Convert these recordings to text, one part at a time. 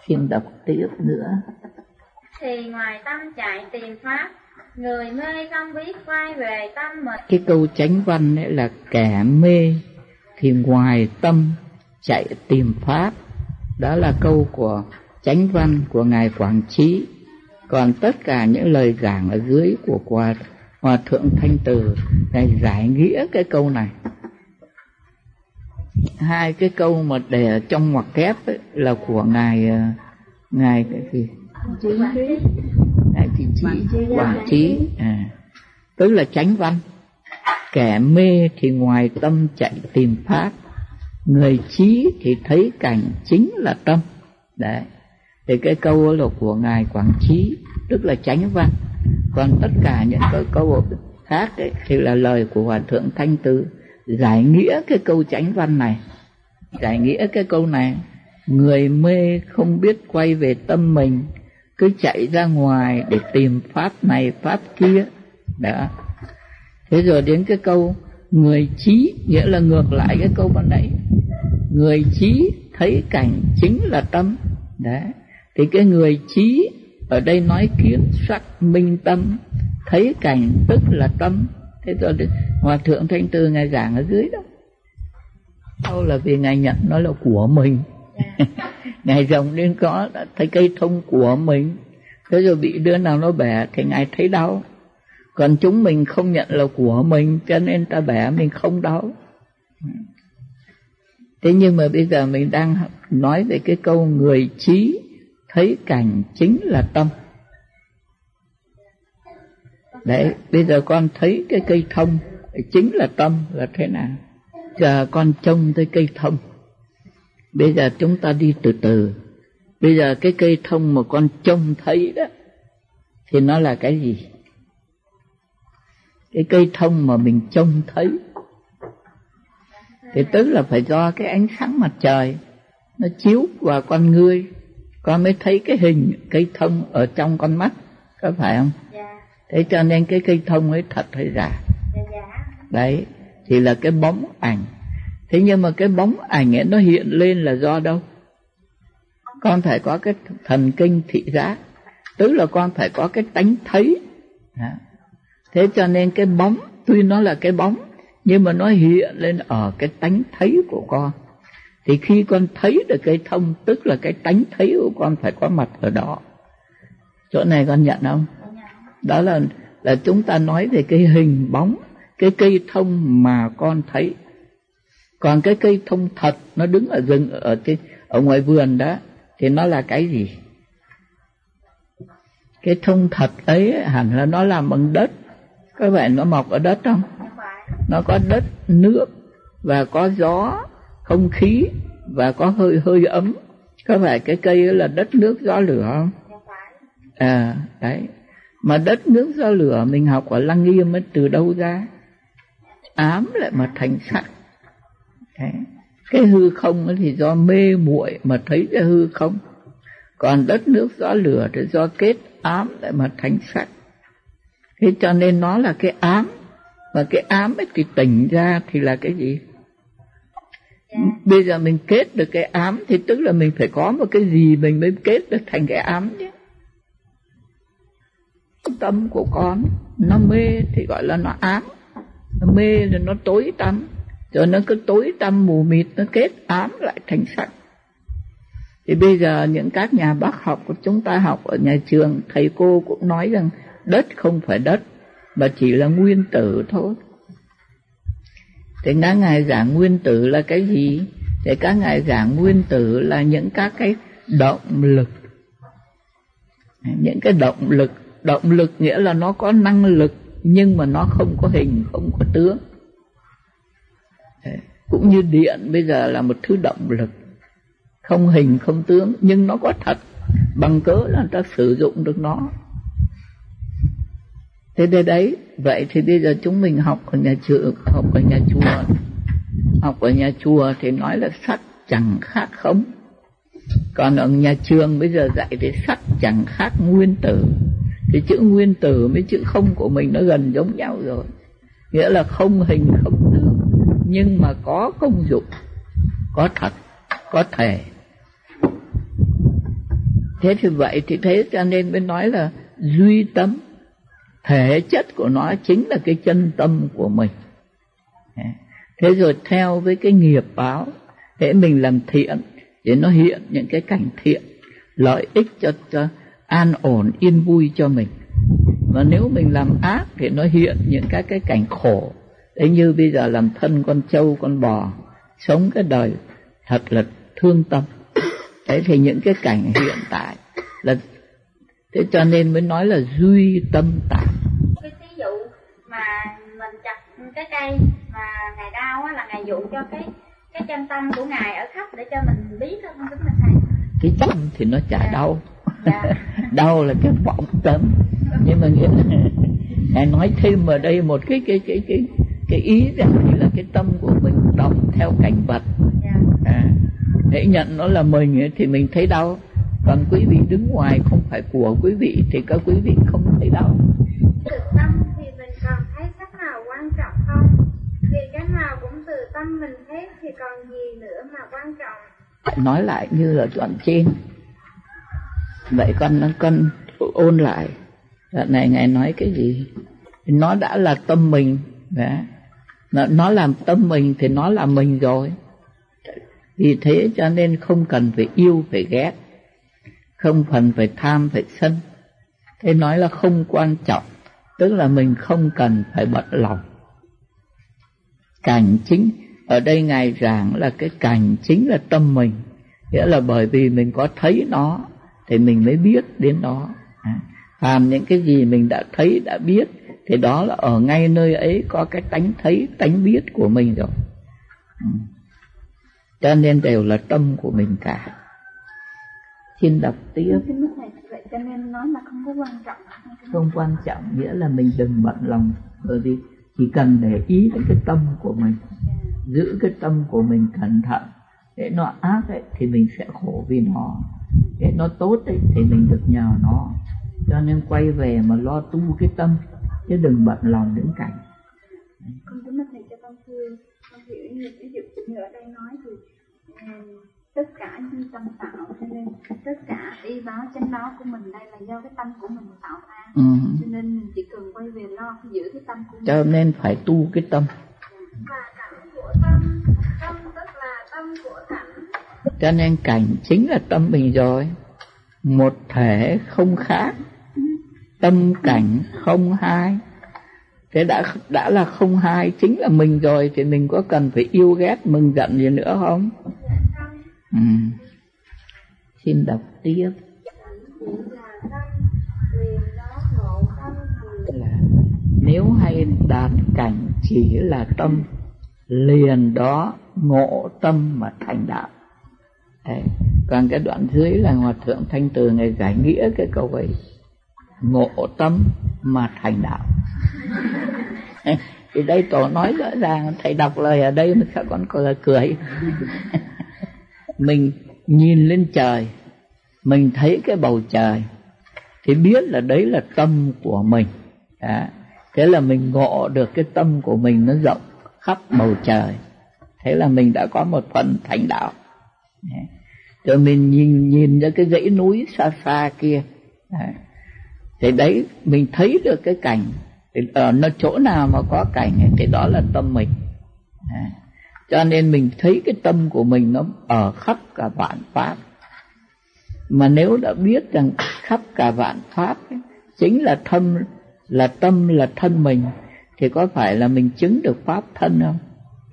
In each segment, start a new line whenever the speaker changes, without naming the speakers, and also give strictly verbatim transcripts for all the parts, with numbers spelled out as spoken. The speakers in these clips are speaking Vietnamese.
Xin đọc tiếp nữa.
Thì ngoài tâm chạy tìm pháp, người mê không biết quay về tâm mình.
Cái câu chánh văn ấy là kẻ mê thì ngoài tâm chạy tìm pháp. Đó là câu của chánh văn của Ngài Quảng Trí. Còn tất cả những lời giảng ở dưới của Hòa, Hòa Thượng Thanh Từ, Ngài giải nghĩa cái câu này. Hai cái câu mà để ở trong ngoặc kép ấy, là của Ngài Ngài cái gì? Ngài Thị Trí, Quảng Trí. À, tức là chánh văn. Kẻ mê thì ngoài tâm chạy tìm pháp, người trí thì thấy cảnh chính là tâm. Đấy. Thì cái câu là của Ngài Quảng Trí, tức là chánh văn. Còn tất cả những cái câu khác ấy, thì là lời của Hòa Thượng Thanh Từ giải nghĩa cái câu chánh văn này. Giải nghĩa cái câu này, người mê không biết quay về tâm mình, cứ chạy ra ngoài để tìm pháp này pháp kia. Đó. Thế rồi đến cái câu người trí, nghĩa là ngược lại cái câu ban nãy. Người trí thấy cảnh chính là tâm. Đấy. Thì cái người trí ở đây nói kiến sắc minh tâm, thấy cảnh tức là tâm. Thế rồi Hòa Thượng Thanh Từ Ngài giảng ở dưới đó. Đâu là vì Ngài nhận nó là của mình. Ngài rồng nên có thấy cây thông của mình. Thế rồi bị đứa nào nó bẻ thì Ngài thấy đau. Còn chúng mình không nhận là của mình, cho nên ta bẻ mình không đau. Thế nhưng mà bây giờ mình đang nói về cái câu người trí thấy cảnh chính là tâm. Đấy, bây giờ con thấy cái cây thông chính là tâm là thế nào? Giờ con trông tới cây thông. Bây giờ chúng ta đi từ từ. Bây giờ cái cây thông mà con trông thấy đó thì nó là cái gì? Cái cây thông mà mình trông thấy thì tức là phải do cái ánh sáng mặt trời nó chiếu vào con ngươi, con mới thấy cái hình cây thông ở trong con mắt, có phải không?
Dạ.
Thế cho nên cái cây thông ấy thật hay giả?
Dạ, dạ.
Đấy, thì là cái bóng ảnh. Thế nhưng mà cái bóng ảnh ấy nó hiện lên là do đâu? Con phải có cái thần kinh thị giác, tức là con phải có cái tánh thấy. Thế cho nên cái bóng, tuy nó là cái bóng, nhưng mà nó hiện lên ở cái tánh thấy của con. Thì khi con thấy được cây thông, tức là cái tánh thấy của con phải có mặt ở đó. Chỗ này con nhận không? Đó là, là chúng ta nói về cái hình bóng, cái cây thông mà con thấy. Còn cái cây thông thật, nó đứng ở rừng, ở, trên, ở ngoài vườn đó, thì nó là cái gì? Cái thông thật ấy hẳn là nó làm bằng đất. Các bạn nó mọc ở đất không? Nó có đất, nước, và có gió, không khí, và có hơi hơi ấm. Có phải cái cây là đất, nước, gió, lửa không? À, đấy. Mà đất, nước, gió, lửa mình học ở Lăng Nghiêm ấy từ đâu ra? Ám lại mà thành sắc. Đấy. Cái hư không ấy thì do mê muội mà thấy cái hư không. Còn đất, nước, gió, lửa thì do kết ám lại mà thành sắc. Thế cho nên nó là cái ám. Và cái ám ấy thì tỉnh ra thì là cái gì? Yeah. Bây giờ mình kết được cái ám thì tức là mình phải có một cái gì mình mới kết được thành cái ám chứ. Tâm của con nó mê thì gọi là nó ám. Nó mê rồi nó tối tăm. Rồi nó cứ tối tăm mù mịt, nó kết ám lại thành sắc. Thì bây giờ những các nhà bác học của chúng ta học ở nhà trường, thầy cô cũng nói rằng đất không phải đất, mà chỉ là nguyên tử thôi. Thì các ngài giảng nguyên tử là cái gì? Thì các ngài giảng nguyên tử là những các cái động lực. Những cái động lực. Động lực nghĩa là nó có năng lực, nhưng mà nó không có hình, không có tướng. Cũng như điện bây giờ là một thứ động lực, không hình, không tướng, nhưng nó có thật, bằng cớ là người ta sử dụng được nó. Thế đây đấy, vậy thì bây giờ chúng mình học ở nhà trường, học ở nhà chùa, học ở nhà chùa thì nói là sắc chẳng khác không. Còn ở nhà trường bây giờ dạy thì sắc chẳng khác nguyên tử. Thì chữ nguyên tử với chữ không của mình nó gần giống nhau rồi. Nghĩa là không hình, không tướng, nhưng mà có công dụng, có thật, có thể. Thế thì vậy thì thế cho nên mới nói là duy tâm, thể chất của nó chính là cái chân tâm của mình. Thế rồi theo với cái nghiệp báo, thế mình làm thiện để nó hiện những cái cảnh thiện, lợi ích cho, cho an ổn yên vui cho mình. Mà nếu mình làm ác thì nó hiện những các cái cảnh khổ. Đấy, như bây giờ làm thân con trâu con bò, sống cái đời thật là thương tâm. Thế thì những cái cảnh hiện tại là thế, cho nên mới nói là duy tâm tạng.
Cái ví dụ mà mình chặt cái cây mà ngài đau á, là ngài dụ cho cái cái chân tâm của ngài ở khắp để cho mình biết không kính thưa thầy?
Cái tâm thì nó chả dạ. đau.
Dạ.
Đau là cái vọng tâm. Nhưng mà nghĩa là ngài nói thêm ở đây một cái cái cái cái cái ý rằng thì là cái tâm của mình động theo cảnh vật. Dạ. À, hãy nhận nó là mình ấy, thì mình thấy đau. Còn quý vị đứng ngoài không phải của quý vị thì các quý vị không thấy đau.
Từ tâm thì mình còn thấy cách nào quan trọng không? Vì cái nào cũng từ tâm mình hết thì còn gì nữa mà quan trọng?
Nói lại như là đoạn trên. Vậy con con ôn lại. Đoạn này ngài nói cái gì? Nó đã là tâm mình. Đấy. Nó, nó làm tâm mình thì nó là mình rồi. Vì thế cho nên không cần phải yêu phải ghét, không cần phải tham phải sân. Thế nói là không quan trọng, tức là mình không cần phải bận lòng. Cảnh chính ở đây ngài giảng là cái cảnh chính là tâm mình, nghĩa là bởi vì mình có thấy nó thì mình mới biết đến nó. Phàm những cái gì mình đã thấy đã biết thì đó là ở ngay nơi ấy có cái tánh thấy tánh biết của mình rồi. Cho nên đều là tâm của mình cả. Xin đọc tiếp.
Vậy cho nên nói là không có quan trọng.
Không quan trọng nghĩa là mình đừng bận lòng, bởi vì chỉ cần để ý đến cái tâm của mình, giữ cái tâm của mình cẩn thận. Để nó ác ấy, thì mình sẽ khổ vì nó. Để nó tốt ấy, thì mình được nhờ nó. Cho nên quay về mà lo tu cái tâm, chứ đừng bận lòng đến cảnh.
Con kính thưa thầy cho con thưa, con hiểu như ví dụ như ở đây nói thì um, tất cả như tâm tạo, cho nên tất cả y báo chánh đó của mình đây là do cái tâm của mình tạo ra. Ừ. Cho nên mình chỉ cần quay về lo giữ cái tâm của mình.
Cho nên phải tu cái tâm.
Và cảnh của tâm, tâm tức là tâm của cảnh.
Cho nên cảnh chính là tâm mình rồi. Một thể không khác, tâm cảnh không hai. Thế đã đã là không hai, chính là mình rồi, thì mình có cần phải yêu ghét mừng giận gì nữa không? Ừ. Xin đọc tiếp. Là nếu hay đạt cảnh chỉ là tâm, liền đó ngộ tâm mà thành đạo. Đấy. Còn cái đoạn dưới là Hòa Thượng Thanh Từ ngày giải nghĩa cái câu ấy, ngộ tâm mà thành đạo. Thì đây tổ nói rõ ràng, thầy đọc lời ở đây mà sao con còn là cười. Mình nhìn lên trời, mình thấy cái bầu trời thì biết là đấy là tâm của mình. Đó. Thế là mình ngộ được cái tâm của mình nó rộng khắp bầu trời. Thế là mình đã có một phần thành đạo. Rồi mình nhìn nhìn ra cái dãy núi xa xa kia. Đó. Thì đấy mình thấy được cái cảnh. Thì ở nó chỗ nào mà có cảnh ấy, thì đó là tâm mình. À, cho nên mình thấy cái tâm của mình nó ở khắp cả vạn pháp. Mà nếu đã biết rằng khắp cả vạn pháp ấy, chính là tâm, là tâm là thân mình, thì có phải là mình chứng được pháp thân không?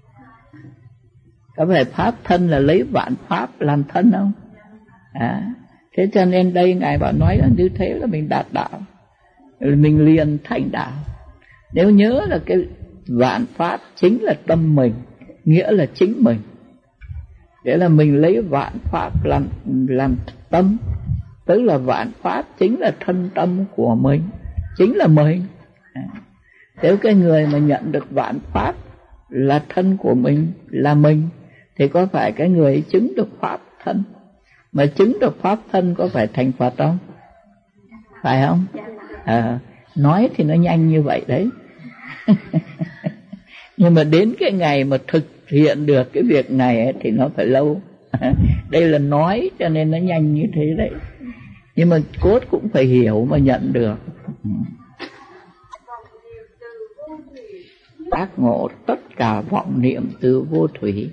Có phải pháp thân là lấy vạn pháp làm thân không? À, thế cho nên đây ngài bảo nói là như thế là mình đạt đạo, mình liền thành đạo. Nếu nhớ là cái vạn pháp chính là tâm mình, nghĩa là chính mình. Để là mình lấy vạn pháp làm làm tâm, tức là vạn pháp chính là thân tâm của mình, chính là mình. Nếu cái người mà nhận được vạn pháp là thân của mình, là mình, thì có phải cái người ấy chứng được pháp thân? Mà chứng được pháp thân có phải thành Phật không? Phải không? À, nói thì nó nhanh như vậy đấy. Nhưng mà đến cái ngày mà thực hiện được cái việc này ấy, thì nó phải lâu. Đây là nói cho nên nó nhanh như thế đấy. Nhưng mà cốt cũng phải hiểu mà nhận được. Giác ngộ tất cả vọng niệm từ vô thủy.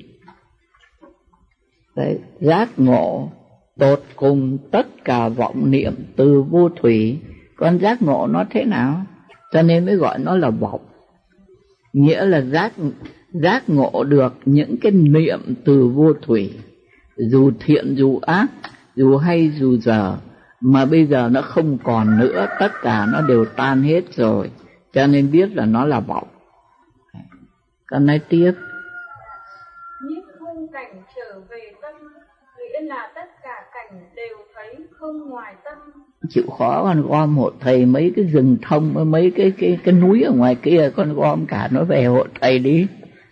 Đấy, giác ngộ tột cùng tất cả vọng niệm từ vô thủy. Còn giác ngộ nó thế nào? Cho nên mới gọi nó là vọng. Nghĩa là giác giác ngộ được những cái niệm từ vô thủy, dù thiện dù ác, dù hay dù dở, mà bây giờ nó không còn nữa, tất cả nó đều tan hết rồi, cho nên biết là nó là vọng. Còn nói tiếp,
nhiếp không cảnh trở về tâm, nghĩa là tất cả cảnh đều thấy không ngoài tâm.
Chịu khó con gom hộ thầy mấy cái rừng thông, mấy cái cái cái núi ở ngoài kia, con gom cả nó về hộ thầy đi.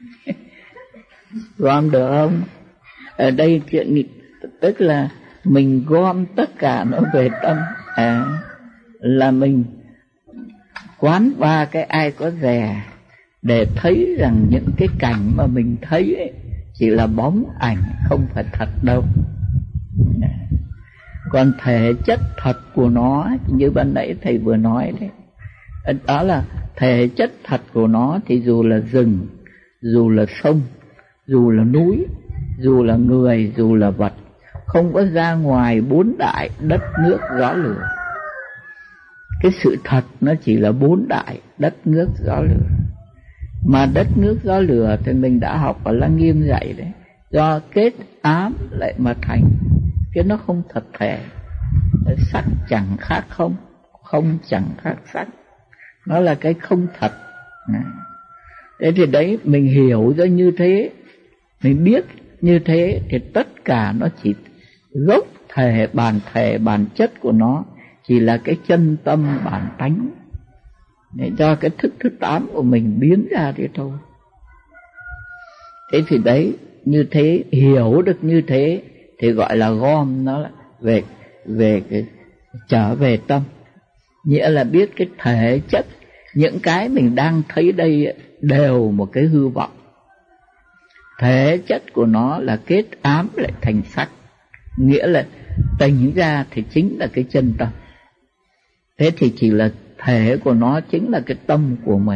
Gom được không? Ở đây chuyện tức là mình gom tất cả nó về tâm, à, là mình quán ba cái ai có dè, để thấy rằng những cái cảnh mà mình thấy ấy, chỉ là bóng ảnh, không phải thật đâu. Còn thể chất thật của nó, như ban nãy thầy vừa nói đấy, đó là thể chất thật của nó, thì dù là rừng, dù là sông, dù là núi, dù là người, dù là vật, không có ra ngoài bốn đại đất nước gió lửa. Cái sự thật nó chỉ là bốn đại đất nước gió lửa. Mà đất nước gió lửa thì mình đã học ở Lăng Nghiêm dạy đấy, do kết ám lại mà thành, chứ nó không thật thể. Sắc chẳng khác không, không chẳng khác sắc, nó là cái không thật. Thế thì đấy, mình hiểu ra như thế, mình biết như thế, thì tất cả nó chỉ gốc thể, bản thể, bản chất của nó chỉ là cái chân tâm bản tánh, để cho cái thức thứ tám của mình biến ra thế thôi. Thế thì đấy, như thế, hiểu được như thế thì gọi là gom nó về về cái trở về tâm, nghĩa là biết cái thể chất, những cái mình đang thấy đây đều một cái hư vọng. Thể chất của nó là kết ám lại thành sắc, nghĩa là tỉnh ra thì chính là cái chân tâm. Thế thì chỉ là thể của nó chính là cái tâm của mình.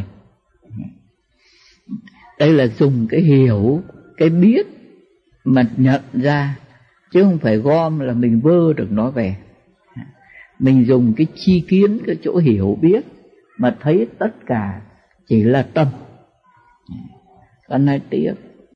Đây là dùng cái hiểu, cái biết mà nhận ra, chứ không phải gom là mình vơ được nó về. Mình dùng cái chi kiến, cái chỗ hiểu biết mà thấy tất cả chỉ là tâm. Con nói tiếp,